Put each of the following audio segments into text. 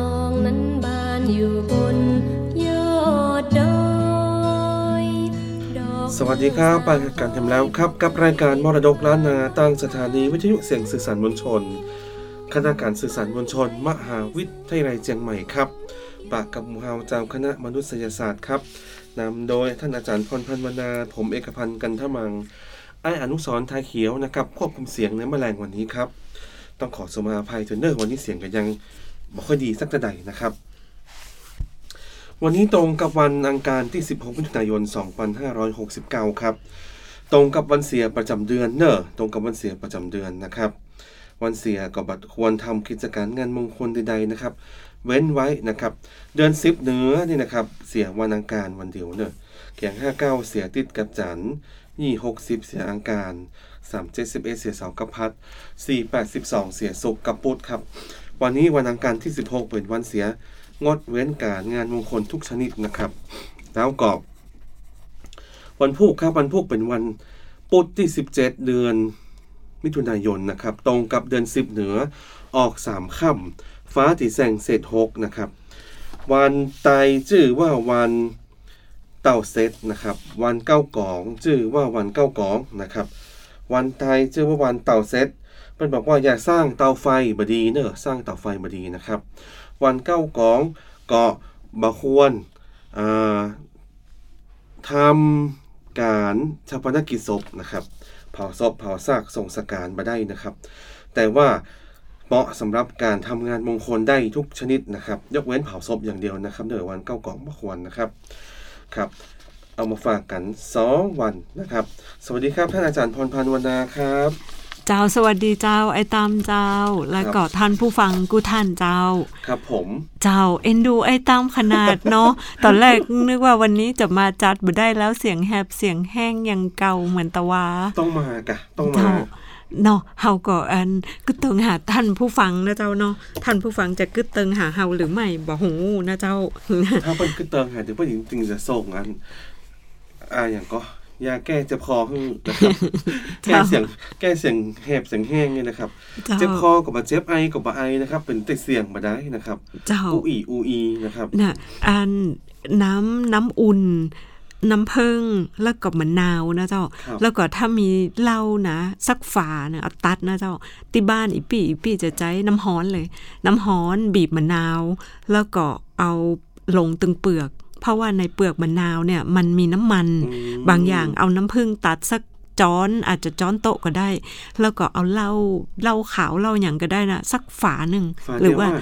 องนั้นบานอยู่บนยอดดอยสวัสดีครับปานกันทำแล้วครับกับรายการมรดกล้านนาตั้งสถานีวิทยุเสียงสื่อสารมวลชนคณะการสื่อสารมวลชนมหาวิทยาลัยเชียงใหม่ครับปากกับหมู่เฮาเจ้าคณะมนุษยศาสตร์ครับนำโดยท่านอาจารย์พรพันธ์วรรณาผมเอกพันธ์กันทมังอนุสรณ์ทายเขียวนะครับควบคุมเสียงในแมลงวันนี้ครับต้องขอสมาอภัยเนอร์วันนี้เสียงก็ยังไม่ค่อยดีสักใดนะครับวันนี้ตรงกับวันอังคารที่16มิถุนายน2569ครับตรงกับวันเสียประจำเดือนตรงกับวันเสียประจำเดือนนะครับวันเสียก็บัดควรทำกิจการงานมงคลใดๆนะครับเว้นไว้นะครับเดือน10เหนือนี่นะครับเสียวันอังคารวันเดียวแข่ง59เสียติดกับจันทร์60เสียอังคาร371เสียเสาร์กับพัด482เสียศุกร์กับพุธครับวันนี้วันอังคารที่16เป็นวันเสียงดเว้นการงานมงคลทุกชนิดนะครับแล้วก็วันพุธครับวันพุธเป็นวันพุธที่17เดือนมิถุนายนนะครับตรงกับเดือน10เหนือออก3ค่ำฟ้าที่แสงเศษ6นะครับวันไตชื่อว่าวันเต่าเซตนะครับวันเก้ากองชื่อว่าวันเก้ากองนะครับวันไตชื่อว่าวันเต่าเซตเป็นบอกว่าอย่าสร้างเตาไฟบดีสร้างเตาไฟบดีนะครับวันเก้ากองก็บ่ควรทำการชาปนกิจศพนะครับเผาศพเผาซากส่งสการบ่ได้นะครับแต่ว่าเหมาะสำหรับการทำงานมงคลได้ทุกชนิดนะครับยกเว้นเผาศพอย่างเดียวนะครับเดี๋ยววันเก้ากองบ่ควรนะครับครับเอามาฝากกัน2วันนะครับสวัสดีครับท่านอาจารย์พรพันธ์วรรณาครับเจ้าสวัสดีเจ้าไอ้ตามเจ้าแล้วก็ท่านผู้ฟังกูท่านเจ้าครับผมเจ้าเอ็นดูไอ้ตามขนาดเนาะ ตอนแรกนึกว่าวันนี้จะมาจัดบ่ได้แล้วเสียงแหบเสียงแห้งยังเก่าเหมือนตะวาต้องมากะต้องมาเนาะเฮาก็กึดเติงหาท่านผู้ฟังนะเจ้าเนาะท่านผู้ฟังจะกึดเติงหาเฮาหรือไม่บ่ฮู้นะเจ้าถ้าเพิ่นกึดเติงหาเดี๋ยวเพิ่นจริงๆจะส่งอย่างก็ยาแก้เจ็บคอคือนะครับแก้เสียงแหบเสียงแห้งนี่นะครับเจ็บคอก็บ่เจ็บไอก็บ่ไอนะครับเป็นแต่เสียงบ่ได้นะครับอูอีนะครับน่ะน้ำอุ่นน้ำผึ้งแล้วก็มะนาวนะเจ้าแล้วก็ถ้ามีเหล้านะสักฝาเนี่ยเอาตัดนะเจ้าที่บ้านอีปี่จะใช้น้ำฮ้อนเลยน้ำฮ้อนบีบมะนาวแล้วก็เอาลงตึงเปลือกเพราะว่าในเปลือกมะนาวเนี่ยมันมีน้ำมันบางอย่างเอาน้ำผึ้งตัดสักจ้อนอาจจะจ้อนโต๊ะก็ได้แล้วก็เอาเหล้าขาวเหล้าหยังก็ได้นะสักฝาหนึ่งหรือว่า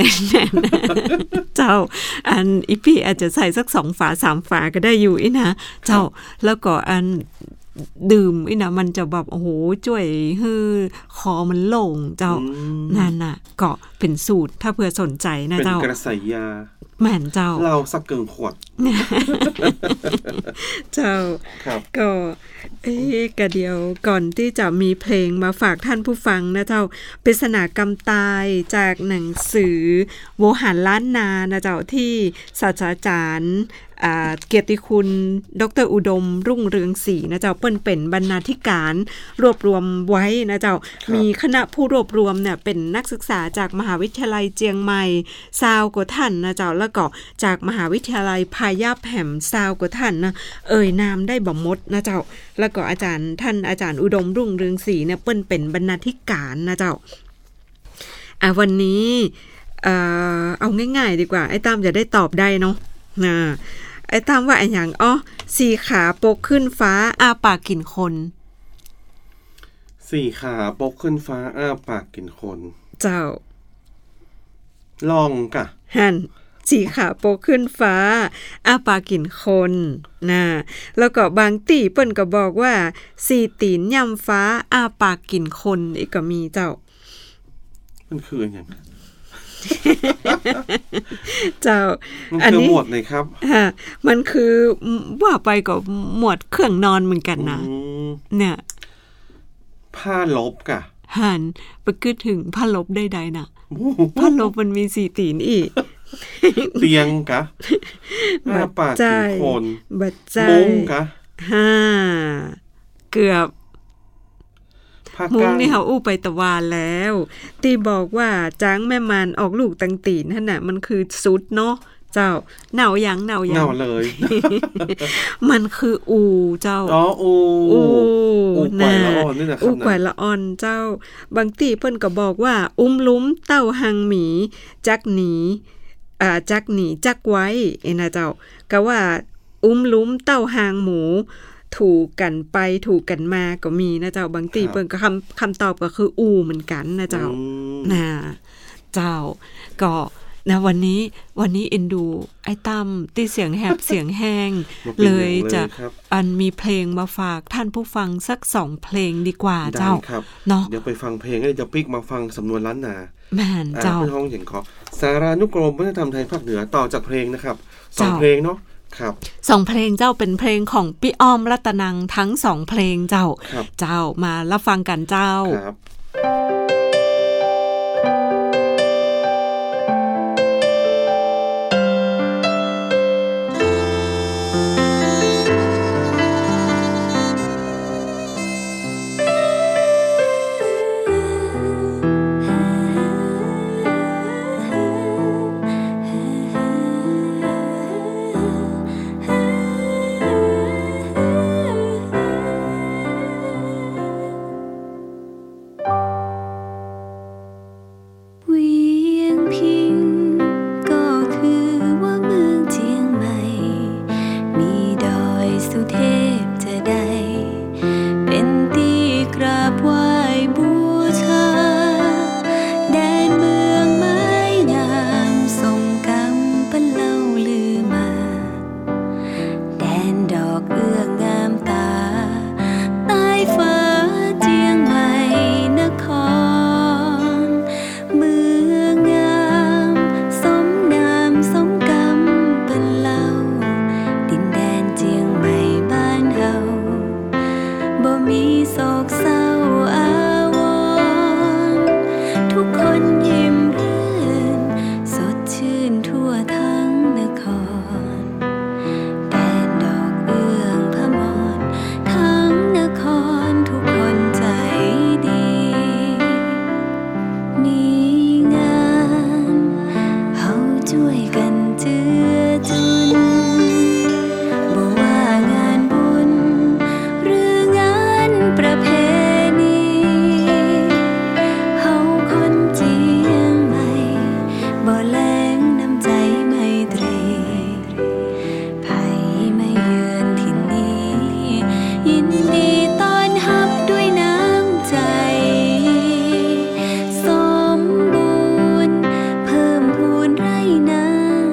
เจ้าอีพี่อาจจะใส่สัก2ฝา3ฝาก็ได้อยู่นะเจ้าแล้วก็ดื่มนะมันจะแบบโอ้โหช่วยให้คอมันโล่งเจ้านั่นน่ะก็เป็นสูตรถ้าเผื่อสนใจนะเจ้าเป็นกระสายยาแม่นเจ้าเราสักเกินขวดเจ้าก็กะเดียวก่อนที่จะมีเพลงมาฝากท่านผู้ฟังนะเจ้าปริศนากรรมตายจากหนังสือโวหารล้านนานะเจ้าที่ศาสตราจารย์เกียรติคุณดร.อุดมรุ่งเรืองศรีนะเจ้าเปิ้นเป็นบรรณาธิการรวบรวมไว้นะเจ้ามีคณะผู้รวบรวมเนี่ยเป็นนักศึกษาจากมหาวิทยาลัยเจียงใหม่20กว่าท่านนะเจ้าแล้วก็จากมหาวิทยาลัยพายัพแห่ม20กว่าท่านนะนามได้บ่หมดนะเจ้าแล้วก็ท่านอาจารย์อุดมรุ่งเรืองศรีเนี่ยเปิ้นเป็นบรรณาธิการนะเจ้าวันนี้เอาง่ายๆดีกว่าไอ้ตามจะได้ตอบได้เนาะไอ้ตามว่าอย่าง4ขาปกขึ้นฟ้าอ้าปากกินคน 4ขาปกขึ้นฟ้าอ้าปากกินคนเจ้าลองกะหั่น4ขาปกขึ้นฟ้าอ้าปากกินคนแล้วก็บางตีเปิ้นก็บอกว่า4ตีนย่ำฟ้าอ้าปากกินคนอีกก็มีเจ้ามันคืออย่างเจ้าอันนี้หมวดเลยครับมันคือว่าไปก็หมวดเครื่องนอนเหมือนกันนะเนี่ยผ้าลบกะหันไปคิดถึงผ้าลบใดๆน่ะผ้าลบมันมี4ตีนอีกเตียงกะหน้าปากกี่คนบัดใจมุ้งกะเกือบมุ้งนี่เฮาอู้ไปตะวานแล้วตีบอกว่าจ้างแม่มันออกลูกตังตีนนั่นน่ะมันคือสุดเนาะเจ้าหนาวยังหนาวเลยมันคืออูเจ้าอูกวยละอ่อนนี่นะครับอูกวยละอ่อนเจ้าบางทีเพิ่นก็บอกว่าอุ้มลุ้มเต้าหังหมีจักหนีจักไว้นะเจ้าก็ว่าอุ้มลุ้มเต้าหางหมูถูกกันไปถูกกันมาก็มีนะเจ้าบางทีเพิ่นก็คำตอบก็คืออูเหมือนกันนะเจ้าเจ้าก็นะวันนี้เอ็นดูไอ้ตั้มตีเสียงแหบเสียงแห้งเลยจะมีเพลงมาฝากท่านผู้ฟังสัก2เพลงดีกว่าเจ้าเนาะเดี๋ยวไปฟังเพลงแล้วจะปิกมาฟังสำนวนล้านนาแม่นเจ้าเป็นห้องเห็นขอสารานุกรมวัฒนธรรมไทยภาคเหนือต่อจากเพลงนะครับ2เพลงเนาะครับ 2เพลงเจ้าเป็นเพลงของพี่อ้อมรัตนังทั้ง2เพลงเจ้ามารับฟังกันเจ้าครับสมบูรณ์เพิ่มพูนไร่นา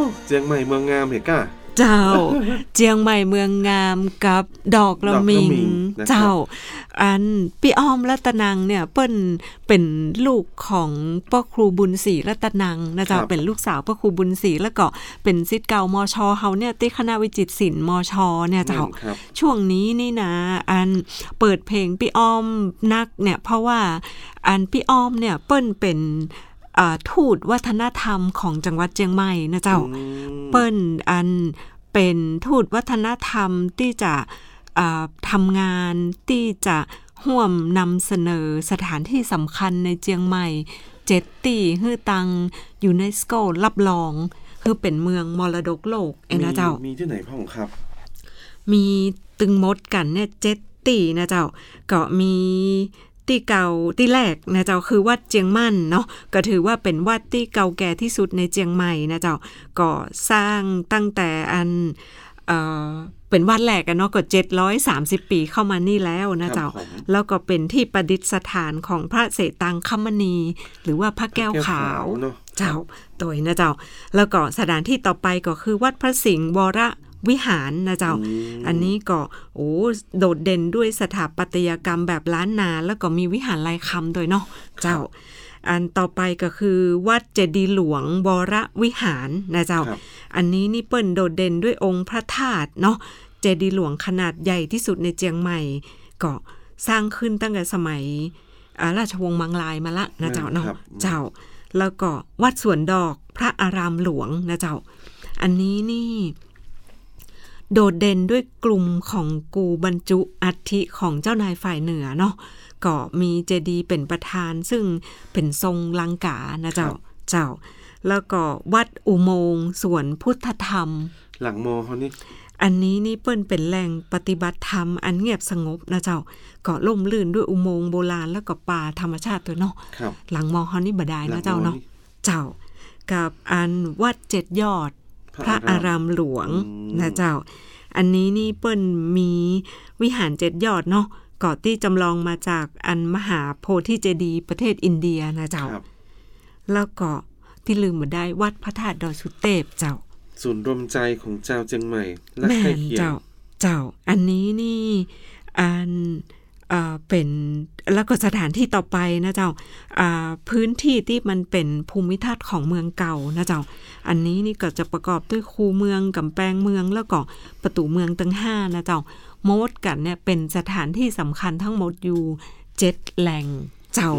เจียงใหม่เมืองงามเหรอก้าเจ้าเจียงใหม่เมืองงามกับดอกละมิงเจ้าอันพี่อ้อมรัตนังเนี่ยเปิ้นเป็นลูกของพ่อครูบุญศรีรัตนังนะเจ้าเป็นลูกสาวพ่อครูบุญศรีแล้วก็เป็นศิษย์เก่ามช.เฮาเนี่ยที่คณะวิจิตรศิลป์มช.เนี่ยเจ้าช่วงนี้นี่นะอันเปิดเพลงพี่อ้อมนักเนี่ยเพราะว่าอันพี่อ้อมเนี่ยเปิ้นเป็นทูตวัฒนธรรมของจังหวัดเชียงใหม่นะเจ้าเปิ้นอันเป็นทูตวัฒนธรรมที่จะทำงานที่จะร่วมนำเสนอสถานที่สำคัญในเชียงใหม่7ที่ฮื้อตังยูเนสโกรับรองคือเป็นเมืองมรดกโลกนะเจ้ามีที่ไหนพ่องครับมีตึงมดกันเนี่ย7ที่นะเจ้าก็มีที่เก่าที่แรกนะเจ้าคือวัดเจียงมั่นเนาะก็ถือว่าเป็นวัดที่เก่าแก่ที่สุดในเจียงใหม่นะเจ้าก็สร้างตั้งแต่อันเป็นวัดแรกกันเนาะก็730ปีเข้ามานี่แล้วนะเจ้าแล้วก็เป็นที่ประดิษฐานของพระเสตังคัมมณีหรือว่าพระแก้วขาวเจ้าตัวนะเจ้าแล้วก็สถานที่ต่อไปก็คือวัดพระสิงห์วรวิหารนะเจ้าอันนี้ก็โดดเด่นด้วยสถาปัตยกรรมแบบล้านนาแล้วก็มีวิหารลายคำด้วยเนาะเจ้าอันต่อไปก็คือวัดเจดีย์หลวงวรวิหารนะเจ้าอันนี้นี่เปิ้นโดดเด่นด้วยองค์พระธาตุเนาะเจดีย์หลวงขนาดใหญ่ที่สุดในเจียงใหม่ก็สร้างขึ้นตั้งแต่สมัยราชวงศ์มังลายมาละนะเจ้าเนาะเจ้าแล้วก็วัดสวนดอกพระอารามหลวงนะเจ้าอันนี้นี่โดดเด่นด้วยกลุ่มของกูบรรจุอัฐิของเจ้านายฝ่ายเหนือเนาะก็มีเจดีย์เป็นประธานซึ่งเป็นทรงลังกานะเจ้าแล้วก็วัดอุโมงค์สวนพุทธธรรมหลังมอเขานี่อันนี้นี่เปิ้นเป็นแหล่งปฏิบัติธรรมอันเงียบสงบนะเจ้าก็ล่มลื่นด้วยอุโมงค์โบราณแล้วก็ป่าธรรมชาติตัวเนาะหลังมอเขานี่บ่ได้นะเจ้าเนาะเจ้ากับอันวัด7ยอดพระอารามหลวงนะเจ้าอันนี้นี่เปิ้นมีวิหาร7ยอดเนาะก่อที่จำลองมาจากอันมหาโพธิเจดีย์ประเทศอินเดียนะเจ้าแล้วก็ที่ลืมบ่ได้วัดพระธาตุดอยสุเทพเจ้าศูนย์รวมใจของเจ้าเจียงใหม่และใกล้เคียงเจ้าอันนี้นี่อันเป็นแล้วก็สถานที่ต่อไปนะเจ้าพื้นที่ที่มันเป็นภูมิทัศน์ของเมืองเก่านะเจ้าอันนี้นี่ก็จะประกอบด้วยคูเมืองกำแพงเมืองแล้วก็ประตูเมืองทั้ง5นะเจ้าโมดกันเนี่ยเป็นสถานที่สำคัญทั้งหมดอยู่7แหล่งเจ้า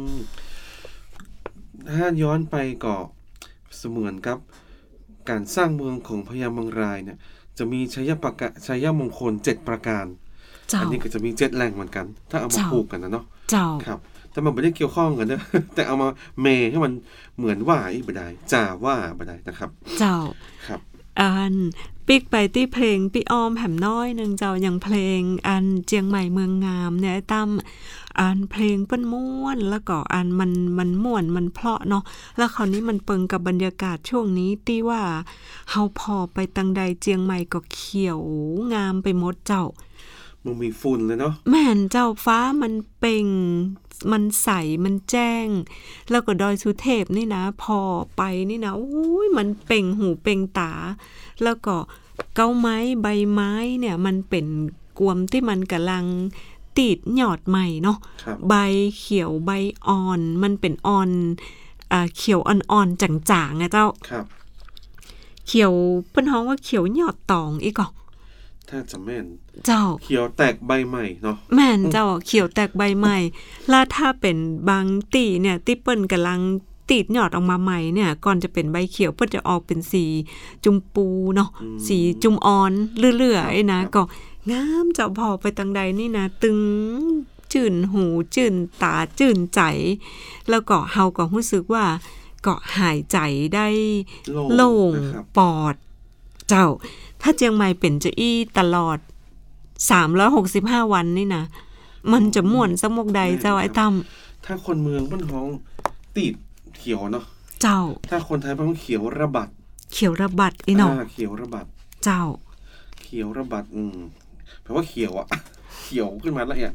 ถ้าย้อนไปก็เสมือนกับการสร้างเมืองของพญามังรายเนี่ยจะมีชัยมงคล7ประการอันนี้ก็จะมี7แหล่งเหมือนกันถ้าเอามาผูกกันนะเนาะครับแต่มันไม่ได้เกี่ยวข้องกันนะแต่เอามาเมให้มันเหมือนว่าอีกบ่ได้จ่าว่าบ่ได้นะครับเจ้าครับอันปิกไปที่เพลงพี่อ้อมแหมน้อยนึงเจ้าอย่างเพลงอันเจียงใหม่เมืองงามเนี่ยตั้มอันเพลงเปิ้นม่วนแล้วก็อันมันม่วนมันเพราะเนาะแล้วคราวนี้มันเปิงกับบรรยากาศช่วงนี้ที่ว่าเฮาพอไปตังใดเจียงใหม่ก็เขียวงามไปหมดเจ้ามันมีฝุ่นเลยเนาะแม่นเจ้าฟ้ามันเป่งมันใสมันแจ้งแล้วก็ดอยสุเทพนี่นะพอไปนี่นะมันเป่งหูเป่งตาแล้วก็เก้าไม้ใบไม้เนี่ยมันเป็นกวมที่มันกำลังติดหยอดใหม่เนาะใบเขียวใบอ่อนมันเป็นอ่อนเขียวอ่อนๆจางๆไงเจ้าเขียวเพิ่นฮ้องว่าเขียวหยอดตองอีกอ่ะถ้าจะแม่นเจ้าเขียวแตกใบใหม่เนาะแม่นเจ้าเขียวแตกใบใหม่แล้วถ้าเป็นบางตีเนี่ยที่เปิ้นกำลังติดหยอดออกมาใหม่เนี่ยก่อนจะเป็นใบเขียวเปิ้นจะออกเป็นสีจุมพูเนาะสีจุมอ่อนเรื่อยๆนะก็งามเจ้าพอไปตังใดนี่นะตึงจื่นหูจื่นตาจื่นใจแล้วก็เฮาก็รู้สึกว่าก็หายใจได้โล่งปอดเจ้าถ้าเจียงใหม่เป็นจะอี้ตลอด365วันนี่นะมันจะม่วนสักมกใดเจ้าไอ้ตั้มถ้าคนเมืองบ้านท้องติดเขียวเนาะเจ้าถ้าคนไทยบ้านเขียวระบัดเขียวระบัดอีเนาะเขียวระบัดเจ้าเขียวระบัดแปลว่าเขียวอะเขียวขึ้นมาแล้วเนี่ย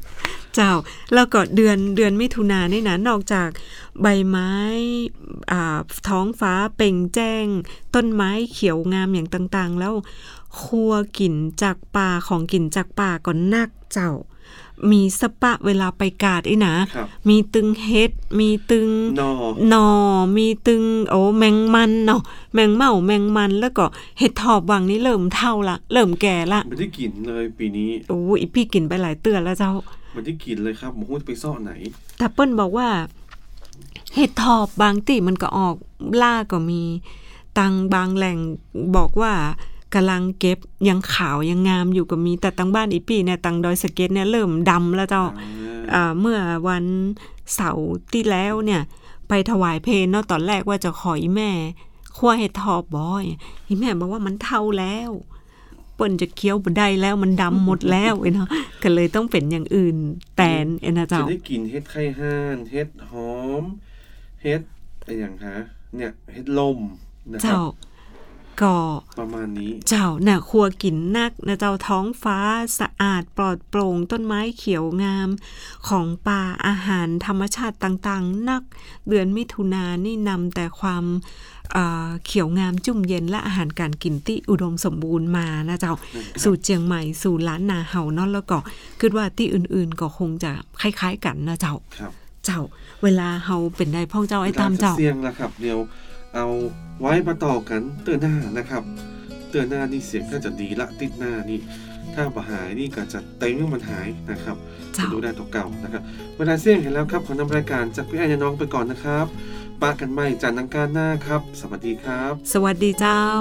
เจ้าแล้วก็เดือนมิถุนายนนี่นะนอกจากใบไม้ท้องฟ้าเปล่งแจ้งต้นไม้เขียวงามอย่างต่างๆแล้วครัวกินจากป่าของกินจากป่าก็นักเจ้ามีสปะเวลาไปกาดอีนะมีตึงเฮ็ดมีตึงนอมีตึงแมงมันเนาะแมงเม่าแมงมันแล้วก็เห็ดถอบวังนี้เริ่มเท่าละเริ่มแก่ละไม่ได้กินเลยปีนี้อีพี่กินไปหลายเตือนแล้วเจ้าไม่ได้กินเลยครับหมูจะไปซ่อไหนแต่เปิ้นบอกว่าเห็ดถอบบางติมันก็ออกล่าก็มีตังบางแหล่งบอกว่ากำลังเก็บยังขาวยังงามอยู่ก็มีแต่ตังบ้านอีปี้เนี่ยตังดอยสะเก็ดเนี่ยเริ่มดำแล้วเจ้าเมื่อวันเสาร์ที่แล้วเนี่ยไปถวายเพลเนาะตอนแรกว่าจะขออีแม่คั่วเห็ดถอบบ่อยอีแม่บอกว่ามันเท่าแล้วเปิ้นจะเคี้ยวบ่ได้แล้วมันดำหมดแล้วเนาะก็เลยต้องเป็นอย่างอื่นแทนนะเจ้าจะได้กินเห็ดไข่ห่านเห็ดหอมเห็ดอะไรอย่างฮะเนี่ยเห็ดลมนะครับก็ประมาณนี้เจ้าน่ะครัวกินนักนะเจ้าท้องฟ้าสะอาดปลอดโปร่งต้นไม้เขียวงามของป่าอาหารธรรมชาติต่างๆนักเดือนมิถุนายนนี่นำแต่ความเขียวงามจุ่มเย็นและอาหารการกินที่อุดมสมบูรณ์มานะเจ้าสู่เจียงใหม่สู่ล้านนาเฮาเนาะแล้วก็คิดว่าที่อื่นๆก็คงจะคล้ายๆกันนะเจ้าเจ้าเวลาเฮาเป็นได้พ่องเจ้าไอ้ตามเจ้าเสียงละครับเดี๋ยวเอาไว้มาต่อกันเตือนหน้านะครับเตือนหน้านี่เสียงก็จะดีละติดหน้านี่ถ้าบ่หายนี่ก็จะเต็งมันหายนะครับจะดูได้ตัวเก่านะครับเวลาเสียงเห็นแล้วครับขอนำรายการจากพี่ไอ้น้องไปก่อนนะครับปะกันใหม่จันทร์อังคารหน้าครับสวัสดีครับสวัสดีเจ้า